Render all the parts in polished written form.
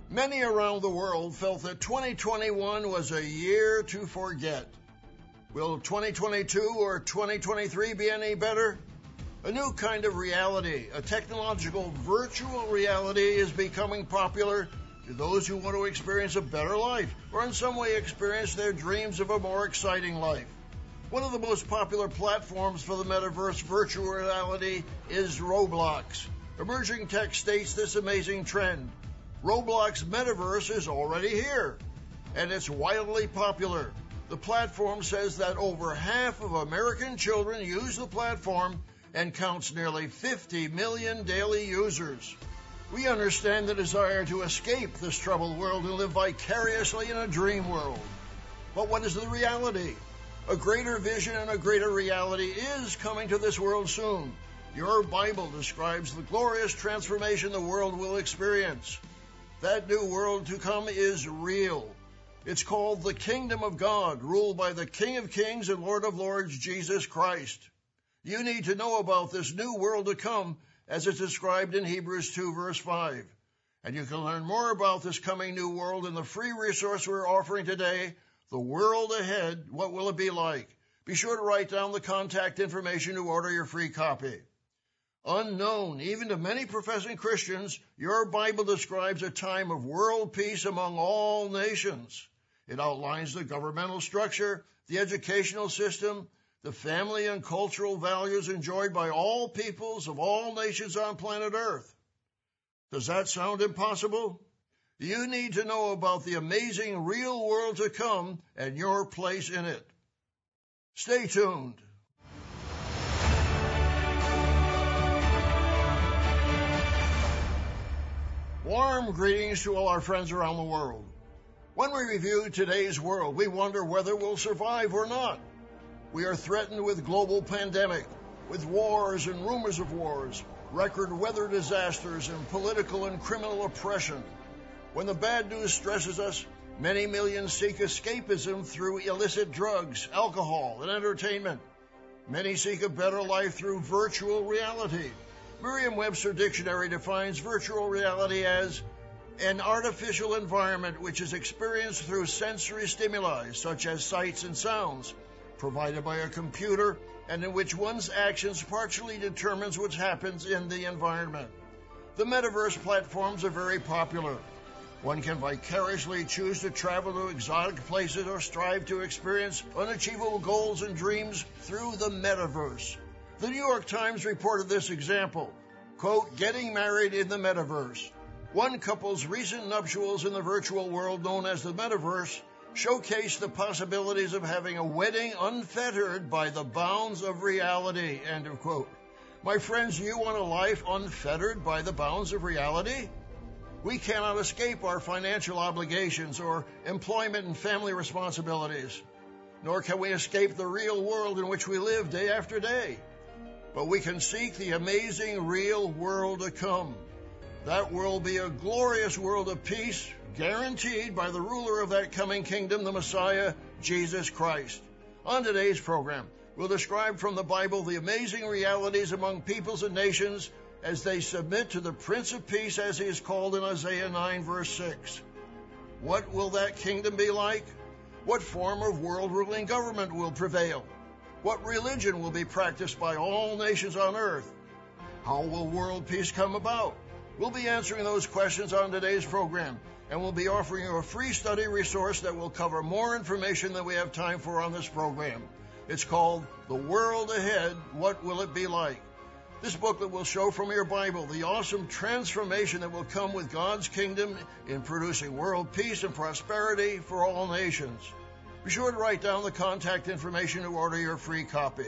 Many around the world felt that 2021 was a year to forget. Will 2022 or 2023 be any better? A new kind of reality, a technological virtual reality, is becoming popular to those who want to experience a better life or in some way experience their dreams of a more exciting life. One of the most popular platforms for the metaverse virtual reality is Roblox. Emerging Tech states this amazing trend. Roblox Metaverse is already here, and it's wildly popular. The platform says that over half of American children use the platform and counts nearly 50 million daily users. We understand the desire to escape this troubled world and live vicariously in a dream world. But what is the reality? A greater vision and a greater reality is coming to this world soon. Your Bible describes the glorious transformation the world will experience. That new world to come is real. It's called the Kingdom of God, ruled by the King of Kings and Lord of Lords, Jesus Christ. You need to know about this new world to come, as it's described in Hebrews 2, verse 5. And you can learn more about this coming new world in the free resource we're offering today, The World Ahead, What Will It Be Like? Be sure to write down the contact information to order your free copy. Unknown, even to many professing Christians, your Bible describes a time of world peace among all nations. It outlines the governmental structure, the educational system, the family and cultural values enjoyed by all peoples of all nations on planet Earth. Does that sound impossible? You need to know about the amazing real world to come and your place in it. Stay tuned. Warm greetings to all our friends around the world. When we review today's world, we wonder whether we'll survive or not. We are threatened with global pandemic, with wars and rumors of wars, record weather disasters, and political and criminal oppression. When the bad news stresses us, many millions seek escapism through illicit drugs, alcohol, and entertainment. Many seek a better life through virtual reality. Merriam-Webster Dictionary defines virtual reality as an artificial environment which is experienced through sensory stimuli, such as sights and sounds, provided by a computer, and in which one's actions partially determines what happens in the environment. The metaverse platforms are very popular. One can vicariously choose to travel to exotic places or strive to experience unachievable goals and dreams through the metaverse. The New York Times reported this example, quote, getting married in the metaverse. One couple's recent nuptials in the virtual world known as the metaverse showcase the possibilities of having a wedding unfettered by the bounds of reality, end of quote. My friends, you want a life unfettered by the bounds of reality? We cannot escape our financial obligations or employment and family responsibilities, nor can we escape the real world in which we live day after day. But we can seek the amazing real world to come. That will be a glorious world of peace, guaranteed by the ruler of that coming kingdom, the Messiah, Jesus Christ. On today's program, we'll describe from the Bible the amazing realities among peoples and nations as they submit to the Prince of Peace, as he is called in Isaiah 9, verse 6. What will that kingdom be like? What form of world-ruling government will prevail? What religion will be practiced by all nations on earth? How will world peace come about? We'll be answering those questions on today's program, and we'll be offering you a free study resource that will cover more information than we have time for on this program. It's called The World Ahead, What Will It Be Like? This booklet will show from your Bible the awesome transformation that will come with God's kingdom in producing world peace and prosperity for all nations. Be sure to write down the contact information to order your free copy.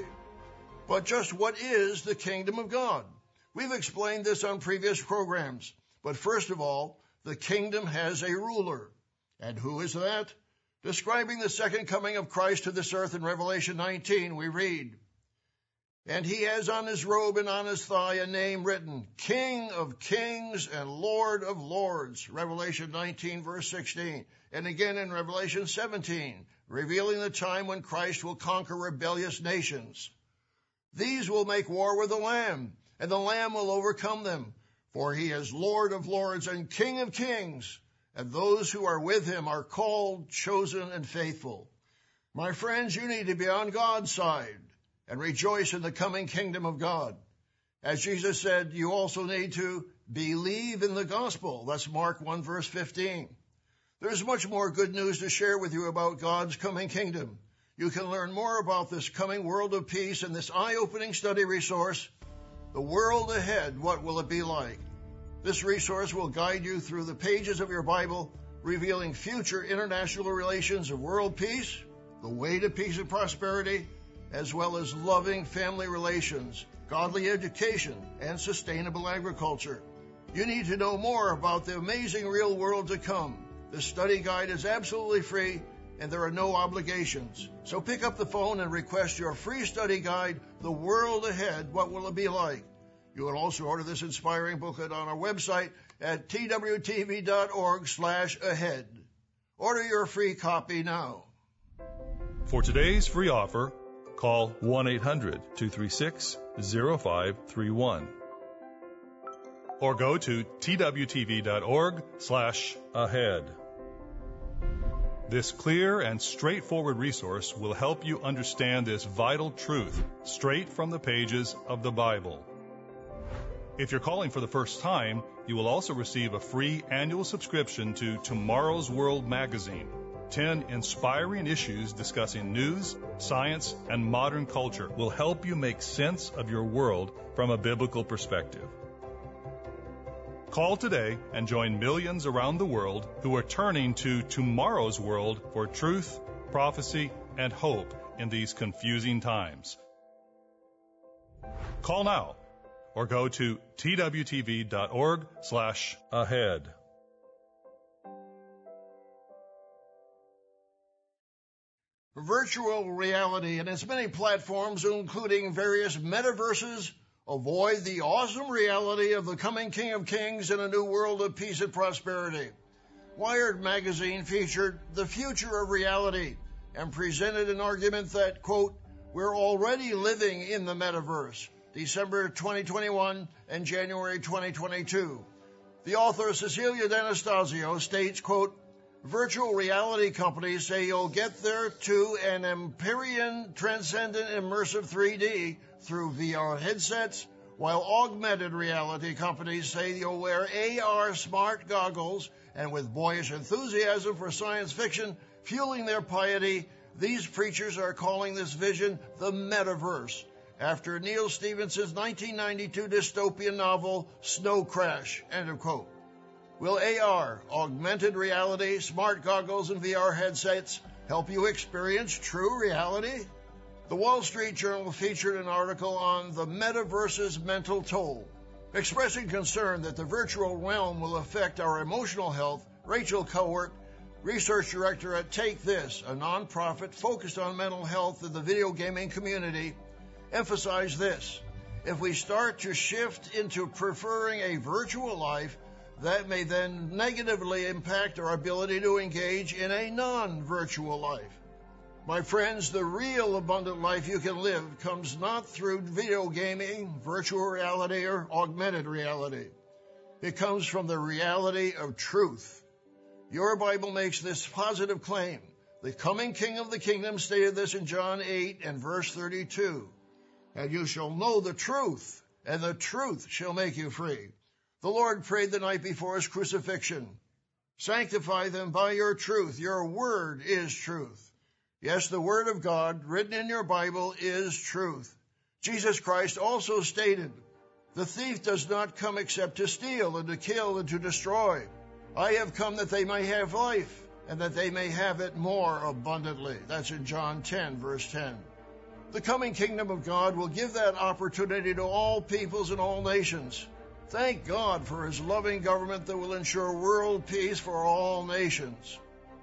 But just what is the kingdom of God? We've explained this on previous programs. But first of all, the kingdom has a ruler. And who is that? Describing the second coming of Christ to this earth in Revelation 19, we read, and he has on his robe and on his thigh a name written, King of Kings and Lord of Lords, Revelation 19, verse 16. And again in Revelation 17, revealing the time when Christ will conquer rebellious nations. These will make war with the Lamb, and the Lamb will overcome them, for he is Lord of Lords and King of Kings, and those who are with him are called, chosen, and faithful. My friends, you need to be on God's side and rejoice in the coming kingdom of God. As Jesus said, you also need to believe in the gospel. That's Mark 1, verse 15. There's much more good news to share with you about God's coming kingdom. You can learn more about this coming world of peace in this eye-opening study resource, The World Ahead, What Will It Be Like? This resource will guide you through the pages of your Bible, revealing future international relations of world peace, the way to peace and prosperity, as well as loving family relations, godly education, and sustainable agriculture. You need to know more about the amazing real world to come. This study guide is absolutely free, and there are no obligations. So pick up the phone and request your free study guide, The World Ahead, What Will It Be Like? You can also order this inspiring booklet on our website at twtv.org/ahead. Order your free copy now. For today's free offer, call 1-800-236-0531 or go to twtv.org/ahead. This clear and straightforward resource will help you understand this vital truth straight from the pages of the Bible. If you're calling for the first time, you will also receive a free annual subscription to Tomorrow's World magazine. 10 inspiring issues discussing news, science, and modern culture will help you make sense of your world from a biblical perspective. Call today and join millions around the world who are turning to Tomorrow's World for truth, prophecy, and hope in these confusing times. Call now or go to twtv.org/ahead. Virtual reality and its many platforms, including various metaverses, avoid the awesome reality of the coming King of Kings in a new world of peace and prosperity. Wired magazine featured The Future of Reality and presented an argument that, quote, we're already living in the metaverse, December 2021 and January 2022. The author Cecilia D'Anastasio states, quote, virtual reality companies say you'll get there to an Empyrean transcendent immersive 3D through VR headsets, while augmented reality companies say you'll wear AR smart goggles, and with boyish enthusiasm for science fiction fueling their piety, these preachers are calling this vision the metaverse, after Neil Stephenson's 1992 dystopian novel Snow Crash, end of quote. Will AR, augmented reality, smart goggles, and VR headsets help you experience true reality? The Wall Street Journal featured an article on the metaverse's mental toll. Expressing concern that the virtual realm will affect our emotional health, Rachel Cowart, research director at Take This, a nonprofit focused on mental health in the video gaming community, emphasized this: if we start to shift into preferring a virtual life, that may then negatively impact our ability to engage in a non-virtual life. My friends, the real abundant life you can live comes not through video gaming, virtual reality, or augmented reality. It comes from the reality of truth. Your Bible makes this positive claim. The coming King of the Kingdom stated this in John 8 and verse 32. And you shall know the truth, and the truth shall make you free. The Lord prayed the night before his crucifixion. Sanctify them by your truth. Your word is truth. Yes, the word of God written in your Bible is truth. Jesus Christ also stated, the thief does not come except to steal and to kill and to destroy. I have come that they may have life, and that they may have it more abundantly. That's in John 10, verse 10. The coming kingdom of God will give that opportunity to all peoples and all nations. Thank God for his loving government that will ensure world peace for all nations.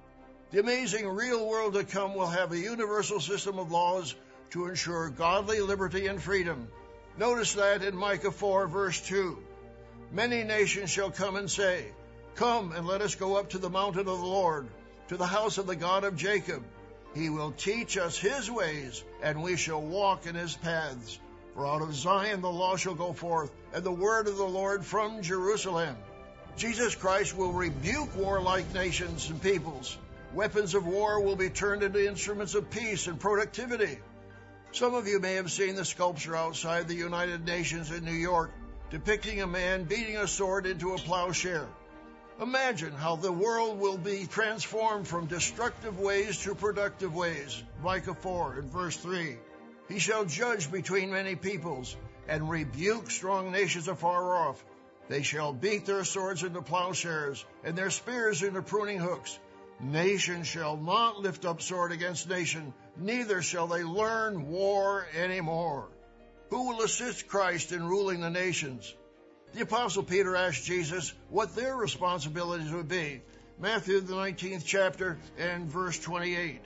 The amazing real world to come will have a universal system of laws to ensure godly liberty and freedom. Notice that in Micah 4, verse 2. Many nations shall come and say, come and let us go up to the mountain of the Lord, to the house of the God of Jacob. He will teach us his ways, and we shall walk in his paths. For out of Zion the law shall go forth, and the word of the Lord from Jerusalem. Jesus Christ will rebuke warlike nations and peoples. Weapons of war will be turned into instruments of peace and productivity. Some of you may have seen the sculpture outside the United Nations in New York depicting a man beating a sword into a plowshare. Imagine how the world will be transformed from destructive ways to productive ways. Micah 4 and verse 3. He shall judge between many peoples and rebuke strong nations afar off. They shall beat their swords into plowshares and their spears into pruning hooks. Nation shall not lift up sword against nation, neither shall they learn war any more. Who will assist Christ in ruling the nations? The Apostle Peter asked Jesus what their responsibilities would be. Matthew, the 19th chapter, and verse 28.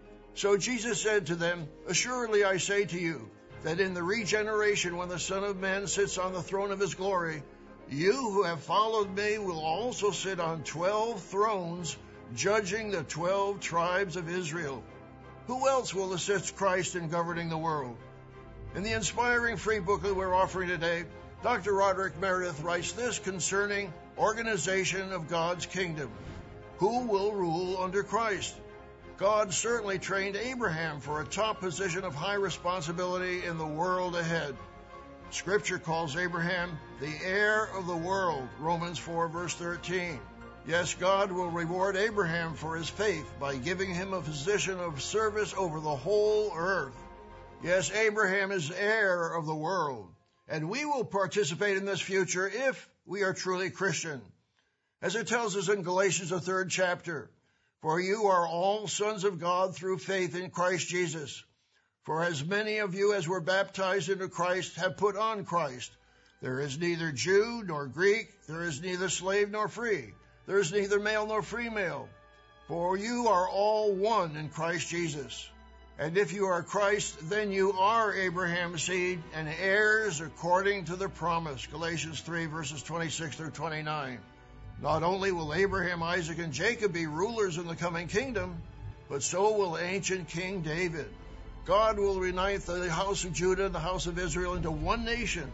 So Jesus said to them, Assuredly I say to you, that in the regeneration when the Son of Man sits on the throne of his glory, you who have followed me will also sit on 12 thrones, judging the 12 tribes of Israel. Who else will assist Christ in governing the world? In the inspiring free booklet we're offering today, Dr. Roderick Meredith writes this concerning organization of God's kingdom. Who will rule under Christ? God certainly trained Abraham for a top position of high responsibility in the world ahead. Scripture calls Abraham the heir of the world, Romans 4 verse 13. Yes, God will reward Abraham for his faith by giving him a position of service over the whole earth. Yes, Abraham is heir of the world, and we will participate in this future if we are truly Christian. As it tells us in Galatians, the 3rd chapter, For you are all sons of God through faith in Christ Jesus. For as many of you as were baptized into Christ have put on Christ. There is neither Jew nor Greek, there is neither slave nor free, there is neither male nor female, for you are all one in Christ Jesus. And if you are Christ, then you are Abraham's seed and heirs according to the promise. Galatians 3 verses 26 through 29. Not only will Abraham, Isaac, and Jacob be rulers in the coming kingdom, but so will ancient King David. God will unite the house of Judah and the house of Israel into one nation.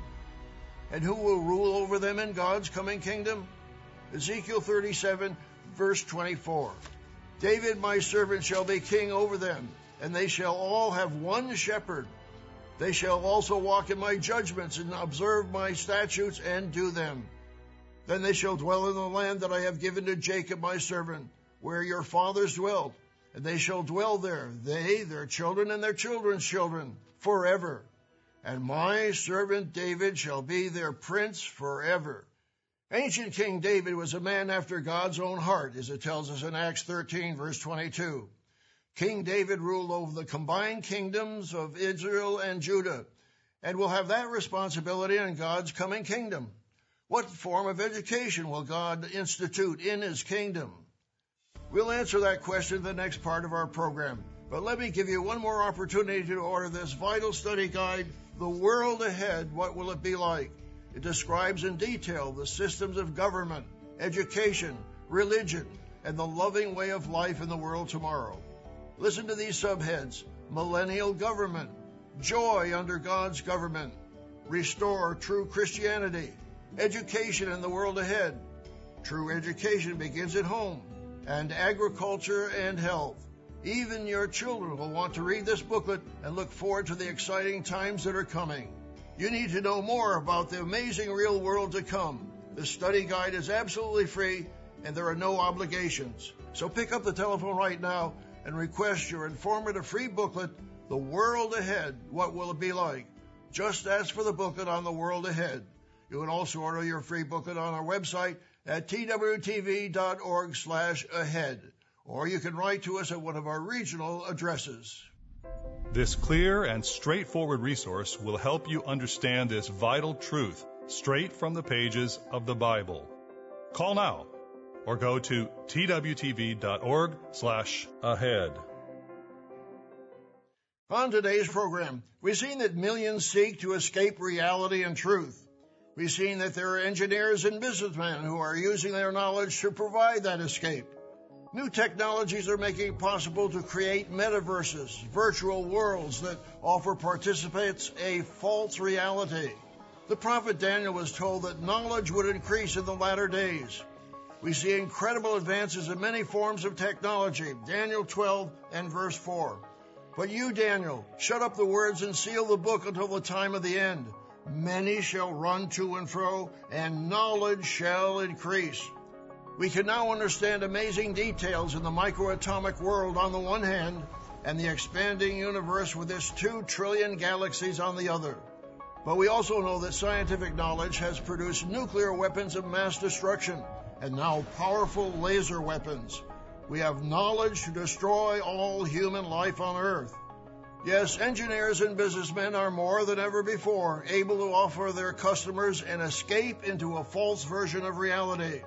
And who will rule over them in God's coming kingdom? Ezekiel 37, verse 24. David, my servant, shall be king over them, and they shall all have one shepherd. They shall also walk in my judgments and observe my statutes and do them. Then they shall dwell in the land that I have given to Jacob, my servant, where your fathers dwelt. And they shall dwell there, they, their children, and their children's children, forever. And my servant David shall be their prince forever. Ancient King David was a man after God's own heart, as it tells us in Acts 13, verse 22. King David ruled over the combined kingdoms of Israel and Judah, and will have that responsibility in God's coming kingdom. What form of education will God institute in his kingdom? We'll answer that question in the next part of our program. But let me give you one more opportunity to order this vital study guide, The World Ahead, What Will It Be Like? It describes in detail the systems of government, education, religion, and the loving way of life in the world tomorrow. Listen to these subheads: Millennial Government, Joy Under God's Government, Restore True Christianity, Education in the World Ahead, True Education Begins at Home, and Agriculture and Health. Even your children will want to read this booklet and look forward to the exciting times that are coming. You need to know more about the amazing real world to come. The study guide is absolutely free, and there are no obligations. So pick up the telephone right now and request your informative free booklet, The World Ahead, What Will It Be Like? Just ask for the booklet on The World Ahead. You can also order your free booklet on our website at twtv.org/ahead, or you can write to us at one of our regional addresses. This clear and straightforward resource will help you understand this vital truth straight from the pages of the Bible. Call now or go to twtv.org/ahead. On today's program, we've seen that millions seek to escape reality and truth. We've seen that there are engineers and businessmen who are using their knowledge to provide that escape. New technologies are making it possible to create metaverses, virtual worlds that offer participants a false reality. The prophet Daniel was told that knowledge would increase in the latter days. We see incredible advances in many forms of technology. Daniel 12 and verse 4. But you, Daniel, shut up the words and seal the book until the time of the end. Many shall run to and fro, and knowledge shall increase. We can now understand amazing details in the microatomic world on the one hand, and the expanding universe with its 2 trillion galaxies on the other. But we also know that scientific knowledge has produced nuclear weapons of mass destruction, and now powerful laser weapons. We have knowledge to destroy all human life on Earth. Yes, engineers and businessmen are more than ever before able to offer their customers an escape into a false version of reality.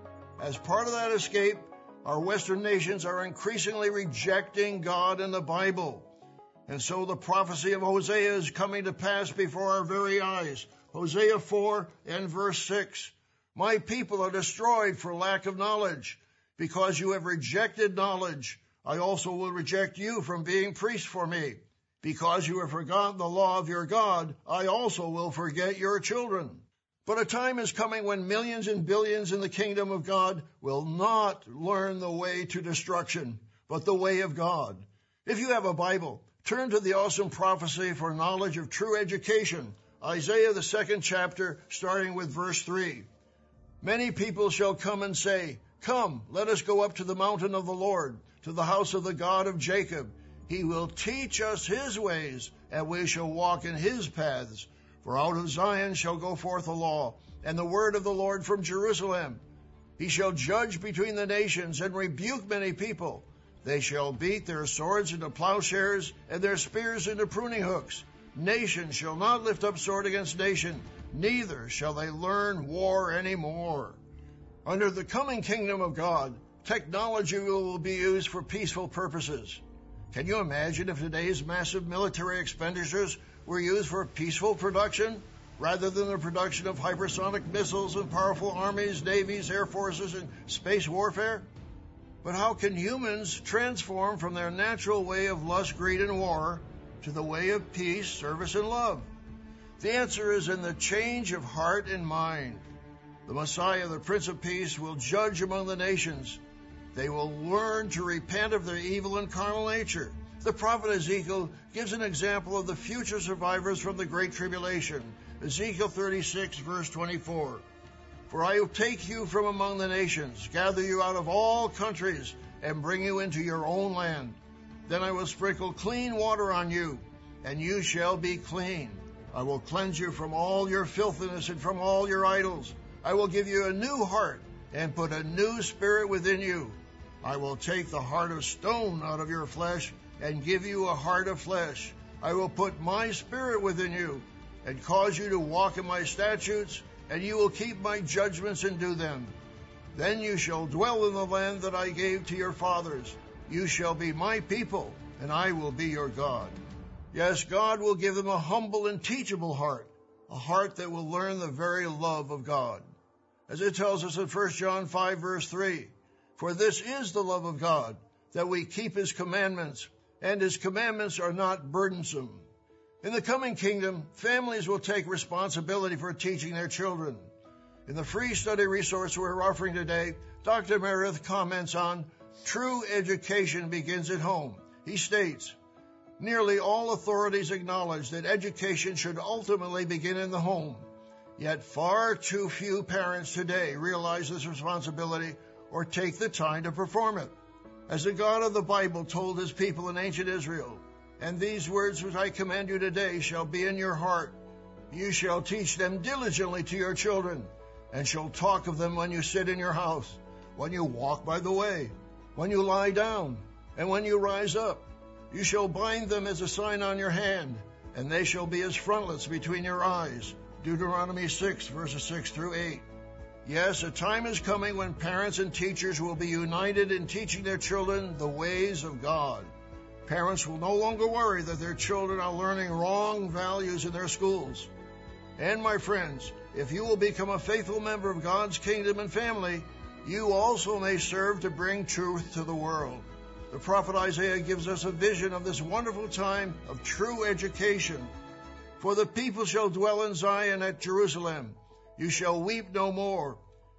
As part of that escape, our Western nations are increasingly rejecting God and the Bible. And so the prophecy of Hosea is coming to pass before our very eyes. Hosea 4 and verse 6. My people are destroyed for lack of knowledge. Because you have rejected knowledge, I also will reject you from being priests for me. Because you have forgotten the law of your God, I also will forget your children. But a time is coming when millions and billions in the kingdom of God will not learn the way to destruction, but the way of God. If you have a Bible, turn to the awesome prophecy for knowledge of true education, Isaiah the 2nd chapter, starting with verse 3. Many people shall come and say, Come, let us go up to the mountain of the Lord, to the house of the God of Jacob. He will teach us his ways, and we shall walk in his paths. For out of Zion shall go forth a law, and the word of the Lord from Jerusalem. He shall judge between the nations, and rebuke many people. They shall beat their swords into plowshares, and their spears into pruning hooks. Nation shall not lift up sword against nation, neither shall they learn war any more. Under the coming kingdom of God, technology will be used for peaceful purposes. Can you imagine if today's massive military expenditures were used for peaceful production rather than the production of hypersonic missiles and powerful armies, navies, air forces, and space warfare? But how can humans transform from their natural way of lust, greed, and war to the way of peace, service, and love? The answer is in the change of heart and mind. The Messiah, the Prince of Peace, will judge among the nations. They will learn to repent of their evil and carnal nature. The prophet Ezekiel gives an example of the future survivors from the Great Tribulation. Ezekiel 36, verse 24. For I will take you from among the nations, gather you out of all countries, and bring you into your own land. Then I will sprinkle clean water on you, and you shall be clean. I will cleanse you from all your filthiness and from all your idols. I will give you a new heart and put a new spirit within you. I will take the heart of stone out of your flesh and give you a heart of flesh. I will put my spirit within you and cause you to walk in my statutes, and you will keep my judgments and do them. Then you shall dwell in the land that I gave to your fathers. You shall be my people, and I will be your God. Yes, God will give them a humble and teachable heart, a heart that will learn the very love of God. As it tells us in 1 John 5, verse 3, For this is the love of God, that we keep his commandments, and his commandments are not burdensome. In the coming kingdom, families will take responsibility for teaching their children. In the free study resource we're offering today, Dr. Meredith comments on true education begins at home. He states, Nearly all authorities acknowledge that education should ultimately begin in the home. Yet far too few parents today realize this responsibility or take the time to perform it. As the God of the Bible told his people in ancient Israel, And these words which I command you today shall be in your heart. You shall teach them diligently to your children, and shall talk of them when you sit in your house, when you walk by the way, when you lie down, and when you rise up. You shall bind them as a sign on your hand, and they shall be as frontlets between your eyes. Deuteronomy 6, verses 6 through 8. Yes, a time is coming when parents and teachers will be united in teaching their children the ways of God. Parents will no longer worry that their children are learning wrong values in their schools. And my friends, if you will become a faithful member of God's kingdom and family, you also may serve to bring truth to the world. The prophet Isaiah gives us a vision of this wonderful time of true education. For the people shall dwell in Zion at Jerusalem. You shall weep no more.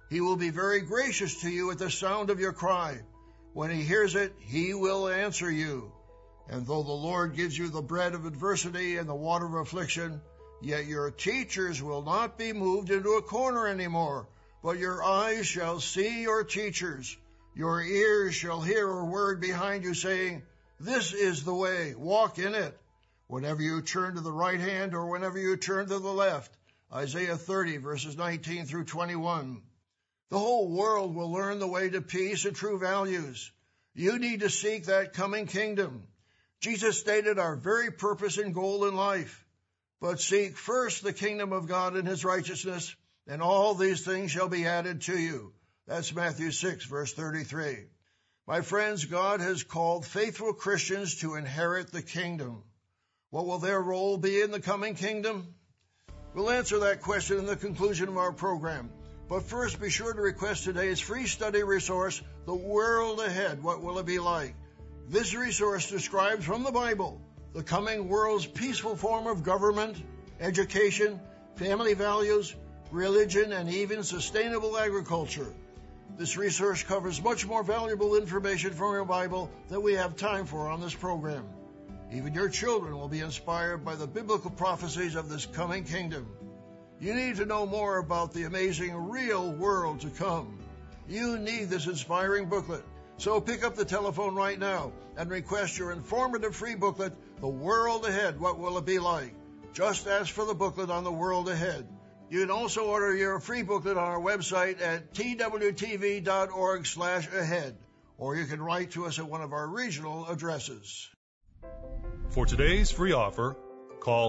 He will be very gracious to you at the sound of your cry. When he hears it, he will answer you. And though the Lord gives you the bread of adversity and the water of affliction, yet your teachers will not be moved into a corner anymore, but your eyes shall see your teachers. Your ears shall hear a word behind you saying, "This is the way, walk in it." Whenever you turn to the right hand or whenever you turn to the left. Isaiah 30, verses 19 through 21. The whole world will learn the way to peace and true values. You need to seek that coming kingdom. Jesus stated our very purpose and goal in life. But seek first the kingdom of God and his righteousness, and all these things shall be added to you. That's Matthew 6, verse 33. My friends, God has called faithful Christians to inherit the kingdom. What will their role be in the coming kingdom? We'll answer that question in the conclusion of our program. But first, be sure to request today's free study resource, The World Ahead, What Will It Be Like? This resource describes from the Bible the coming world's peaceful form of government, education, family values, religion, and even sustainable agriculture. This resource covers much more valuable information from your Bible than we have time for on this program. Even your children will be inspired by the biblical prophecies of this coming kingdom. You need to know more about the amazing real world to come. You need this inspiring booklet. So pick up the telephone right now and request your informative free booklet, The World Ahead, What Will It Be Like? Just ask for the booklet on The World Ahead. You can also order your free booklet on our website at twtv.org/ahead, or you can write to us at one of our regional addresses. For today's free offer, call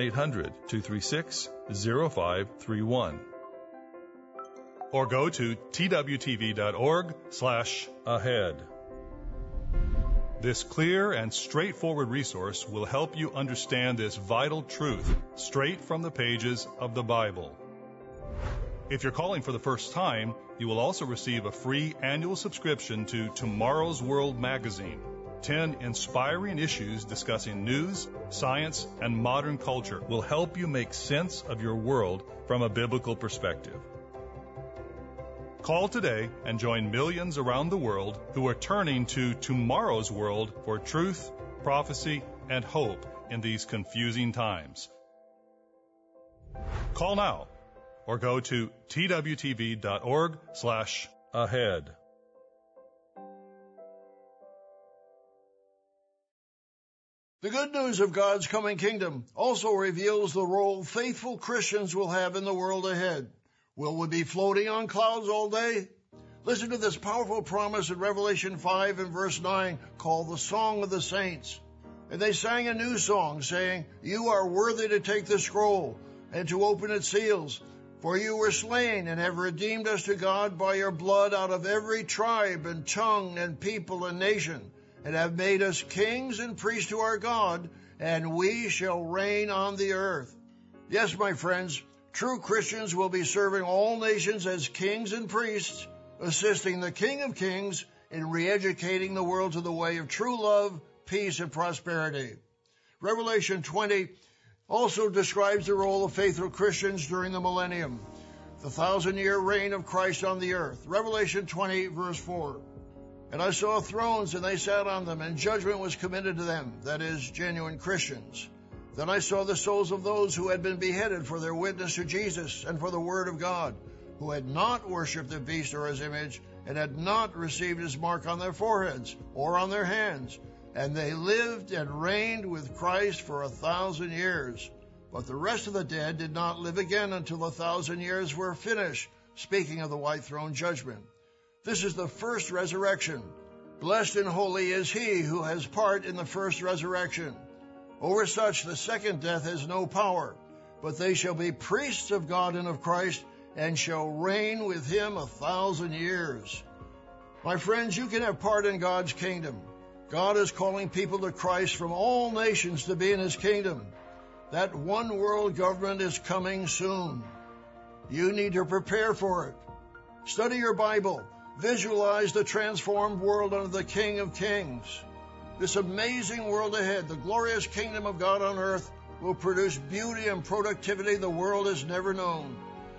1-800-236-0531 or go to twtv.org/ahead. This clear and straightforward resource will help you understand this vital truth straight from the pages of the Bible. If you're calling for the first time, you will also receive a free annual subscription to Tomorrow's World magazine. 10 inspiring issues discussing news, science, and modern culture will help you make sense of your world from a biblical perspective. Call today and join millions around the world who are turning to Tomorrow's World for truth, prophecy, and hope in these confusing times. Call now or go to twtv.org/ahead. The good news of God's coming kingdom also reveals the role faithful Christians will have in the world ahead. Will we be floating on clouds all day? Listen to this powerful promise in Revelation 5 and verse 9 called the Song of the Saints. And they sang a new song saying, "You are worthy to take the scroll and to open its seals. For you were slain and have redeemed us to God by your blood out of every tribe and tongue and people and nation, and have made us kings and priests to our God, and we shall reign on the earth." Yes, my friends, true Christians will be serving all nations as kings and priests, assisting the King of Kings in re-educating the world to the way of true love, peace, and prosperity. Revelation 20 also describes the role of faithful Christians during the millennium, the 1,000-year reign of Christ on the earth. Revelation 20, verse 4. And I saw thrones, and they sat on them, and judgment was committed to them, that is, genuine Christians. Then I saw the souls of those who had been beheaded for their witness to Jesus and for the word of God, who had not worshipped the beast or his image, and had not received his mark on their foreheads or on their hands. And they lived and reigned with Christ for 1,000 years. But the rest of the dead did not live again until the 1,000 years were finished, speaking of the white throne judgment. This is the first resurrection. Blessed and holy is he who has part in the first resurrection. Over such the second death has no power, but they shall be priests of God and of Christ, and shall reign with him 1,000 years. My friends, you can have part in God's kingdom. God is calling people to Christ from all nations to be in his kingdom. That one world government is coming soon. You need to prepare for it. Study your Bible. Visualize the transformed world under the King of Kings. This amazing world ahead, the glorious kingdom of God on earth, will produce beauty and productivity the world has never known.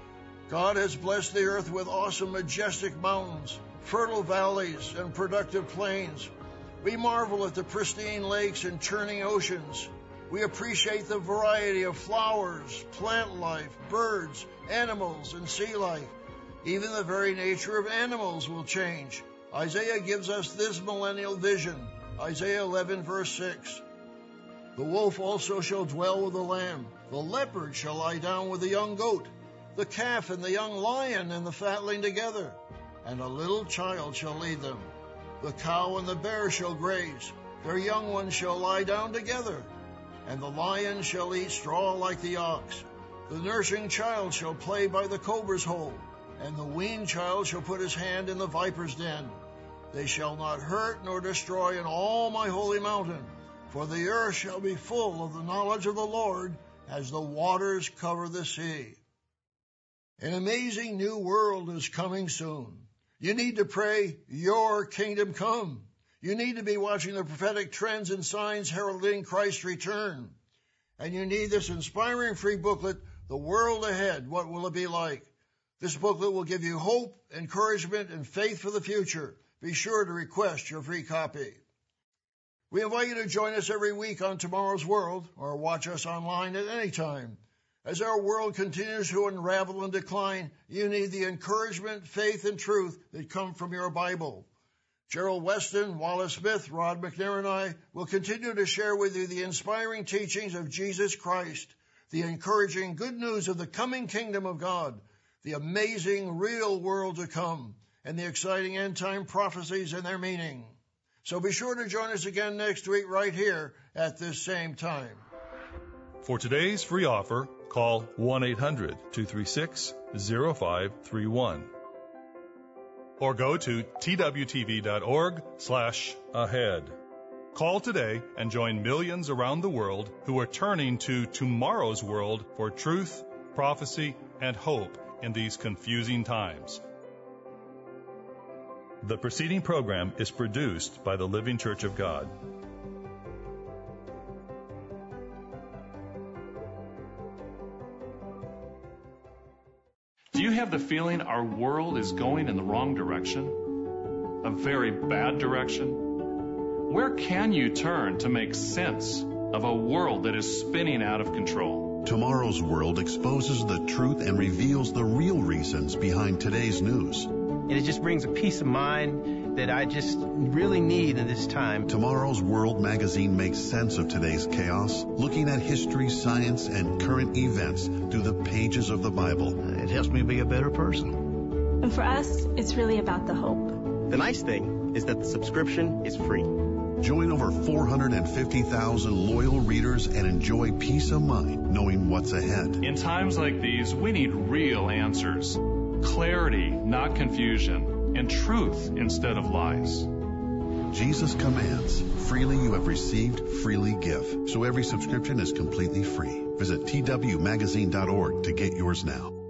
God has blessed the earth with awesome, majestic mountains, fertile valleys, and productive plains. We marvel at the pristine lakes and churning oceans. We appreciate the variety of flowers, plant life, birds, animals, and sea life. Even the very nature of animals will change. Isaiah gives us this millennial vision. Isaiah 11, verse 6. The wolf also shall dwell with the lamb. The leopard shall lie down with the young goat. The calf and the young lion and the fatling together. And a little child shall lead them. The cow and the bear shall graze. Their young ones shall lie down together. And the lion shall eat straw like the ox. The nursing child shall play by the cobra's hole. And the weaned child shall put his hand in the viper's den. They shall not hurt nor destroy in all my holy mountain. For the earth shall be full of the knowledge of the Lord as the waters cover the sea. An amazing new world is coming soon. You need to pray, your kingdom come. You need to be watching the prophetic trends and signs heralding Christ's return. And you need this inspiring free booklet, The World Ahead, What Will It Be Like? This booklet will give you hope, encouragement, and faith for the future. Be sure to request your free copy. We invite you to join us every week on Tomorrow's World, or watch us online at any time. As our world continues to unravel and decline, you need the encouragement, faith, and truth that come from your Bible. Gerald Weston, Wallace Smith, Rod McNair, and I will continue to share with you the inspiring teachings of Jesus Christ, the encouraging good news of the coming kingdom of God, the amazing real world to come, and the exciting end-time prophecies and their meaning. So be sure to join us again next week right here at this same time. For today's free offer, call 1-800-236-0531 or go to twtv.org/ahead. Call today and join millions around the world who are turning to tomorrow's world for truth, prophecy, and hope in these confusing times. The preceding program is produced by the Living Church of God. Do you have the feeling our world is going in the wrong direction? A very bad direction? Where can you turn to make sense of a world that is spinning out of control? Tomorrow's World exposes the truth and reveals the real reasons behind today's news. And it just brings a peace of mind that I just really need in this time. Tomorrow's World magazine makes sense of today's chaos, looking at history, science, and current events through the pages of the Bible. It helps me be a better person. And for us, it's really about the hope. The nice thing is that the subscription is free. Join over 450,000 loyal readers and enjoy peace of mind knowing what's ahead. In times like these, we need real answers. Clarity, not confusion, and truth instead of lies. Jesus commands, freely you have received, freely give. So every subscription is completely free. Visit twmagazine.org to get yours now.